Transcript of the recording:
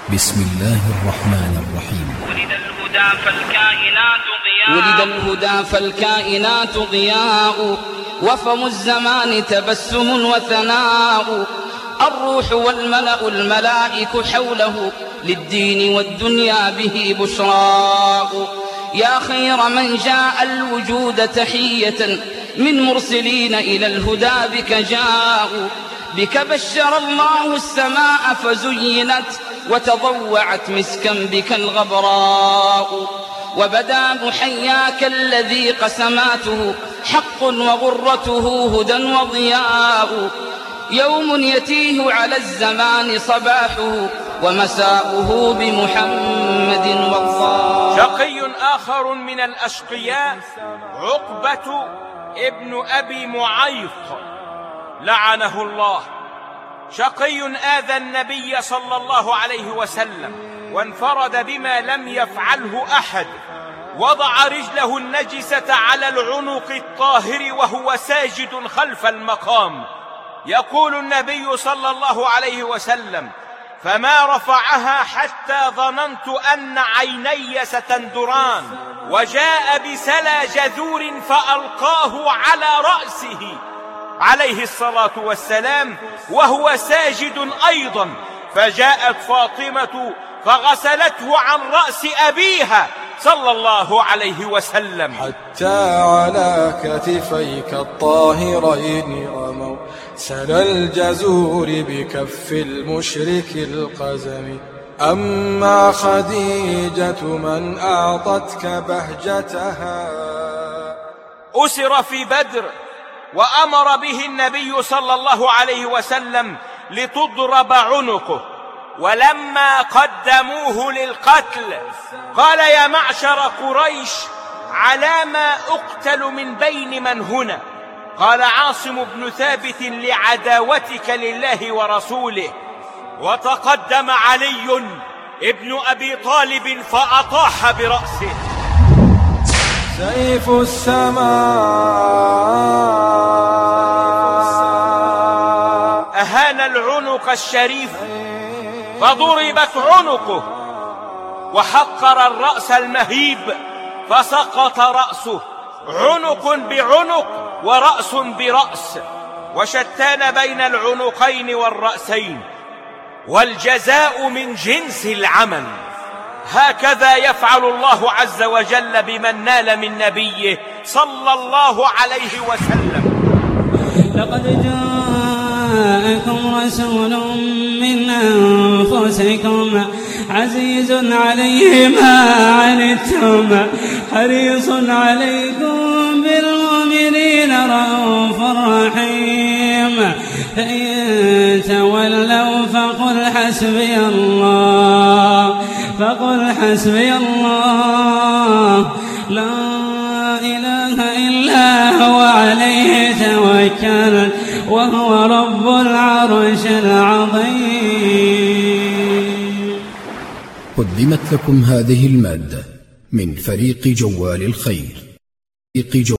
بسم الله الرحمن الرحيم. ولد الهدى فالكائنات ضياء، وفم الزمان تبسم وثناء. الروح والملأ الملائك حوله، للدين والدنيا به بشراء. يا خير من جاء الوجود تحية، من مرسلين إلى الهدى بك جاءوا. بك بشر الله السماء فزينت، وتضوعت مسكا بك الغبراء. وبدا محياك الذي قسماته حق، وغرته هدى وضياء. يوم يتيه على الزمان صباحه، ومساؤه بمحمد والله. شقي آخر من الأشقياء عقبة ابن أبي معيط لعنه الله. شقي آذى النبي صلى الله عليه وسلم، وانفرد بما لم يفعله أحد. وضع رجله النجسة على العنق الطاهر وهو ساجد خلف المقام. يقول النبي صلى الله عليه وسلم: فما رفعها حتى ظننت أن عيني ستندران. وجاء بسلى جذور فألقاه على رأسه عليه الصلاة والسلام وهو ساجد أيضا. فجاءت فاطمة فغسلته عن رأس أبيها صلى الله عليه وسلم، حتى على كتفيك الطاهرين رموا سل الجزور بكف المشرك القزم. أما خديجة من أعطتك بهجتها. أسر في بدر، وأمر به النبي صلى الله عليه وسلم لتضرب عنقه. ولما قدموه للقتل قال: يا معشر قريش، على ما أقتل من بين من هنا؟ قال عاصم بن ثابت: لعداوتك لله ورسوله. وتقدم علي ابن أبي طالب فأطاح برأسه. سيف السماء أهان العنق الشريف فضربت عنقه، وحقر الرأس المهيب فسقط رأسه. عنق بعنق ورأس برأس، وشتان بين العنقين والرأسين، والجزاء من جنس العمل. هكذا يفعل الله عز وجل بمن نال من نبيه صلى الله عليه وسلم. لقد جاءكم رسول من أنفسكم عزيز عليه ما عنتم، حريص عليكم بالمؤمنين رءوف رحيم. فإن تولوا فقل حسبي الله، فقل حسبي الله لا إله إلا هو عليه توكل وهو رب العرش العظيم. قدمت لكم هذه المادة من فريق جوال الخير.